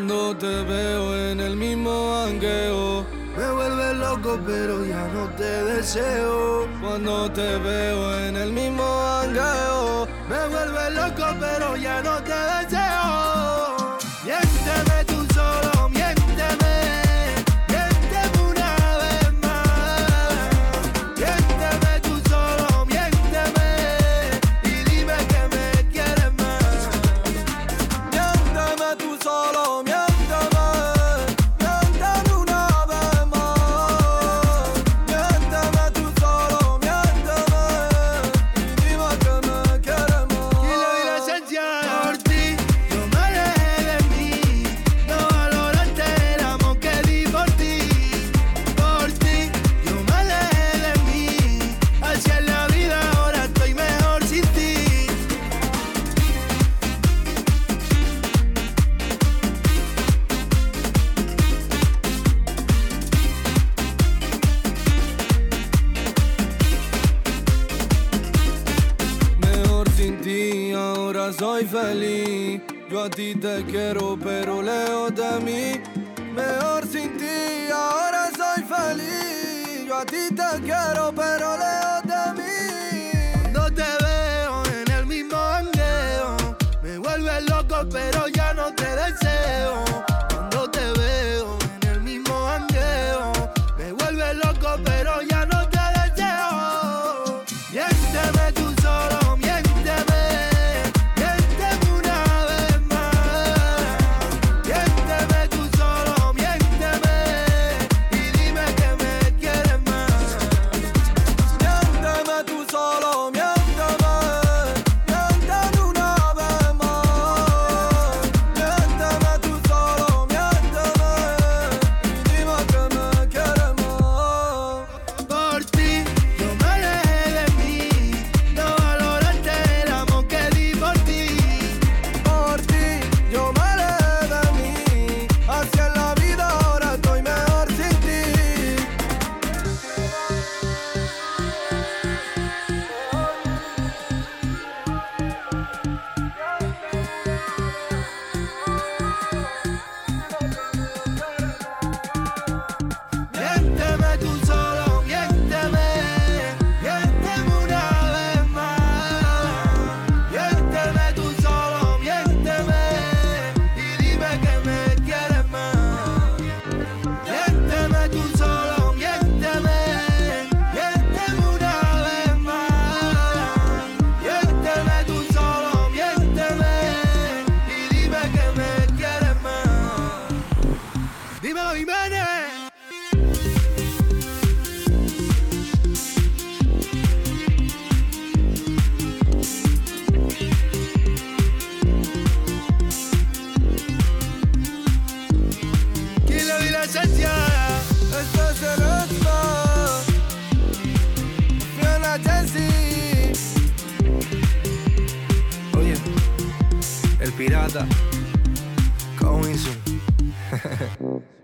Cuando te veo en el mismo jangueo, me vuelve loco pero ya no te deseo. cuando te veo en el mismo jangueo, Me vuelve loco pero ya no te deseo. Miénteme tú solo, miénteme. Miénteme una vez más. Miénteme tú solo, miénteme. Y dime que me quieres más. miénteme tú solo, miénteme, miénteme una vez más. Miénteme tú solo, miénteme, y dime que me quieres más. Y le di la esencia por ti. Yo me alejé de mí. No valoraste el amor que di por ti. Por ti, yo me alejé de mí. Hacia la vida ahora estoy mejor sin ti. Mejor sin ti, ahora soy feliz. Yo a ti te quiero, pero lejos de mí. Mejor sin ti, ahora soy feliz. Yo a ti te quiero, pero lejos de mí. No te veo en el mismo jangueo. Me vuelve loco, pero ya no te deseo. Cuando te veo en el mismo jangueo, me vuelve loco, pero ya no te deseo. Miénteme tú solo, miénteme. Miénteme una vez más. Miénteme tú solo, miénteme. Y dime que me quieres más. Miénteme tú solo, miénteme, miénteme una vez más. Miénteme tú solo, miénteme, y dime que me quieres más. Por ti, yo me alejé de mí. No valoraste el amor que di por ti. Por ti, yo me alejé de mí. Hacia la vida ahora estoy mejor sin ti. Miénteme tú solo, miénteme. Miénteme una vez más. Miénteme tú solo, miénteme. Y dime que me quieres más. Miénteme tú solo, miénteme. Miénteme una vez más. Miénteme tú solo, miénteme. Y dime que me quieres más. Dímelo, Jiménez. ¿Quién le di la esencia? Este es el extra. Fiona Jensi. Oye, el pirata, Coinson.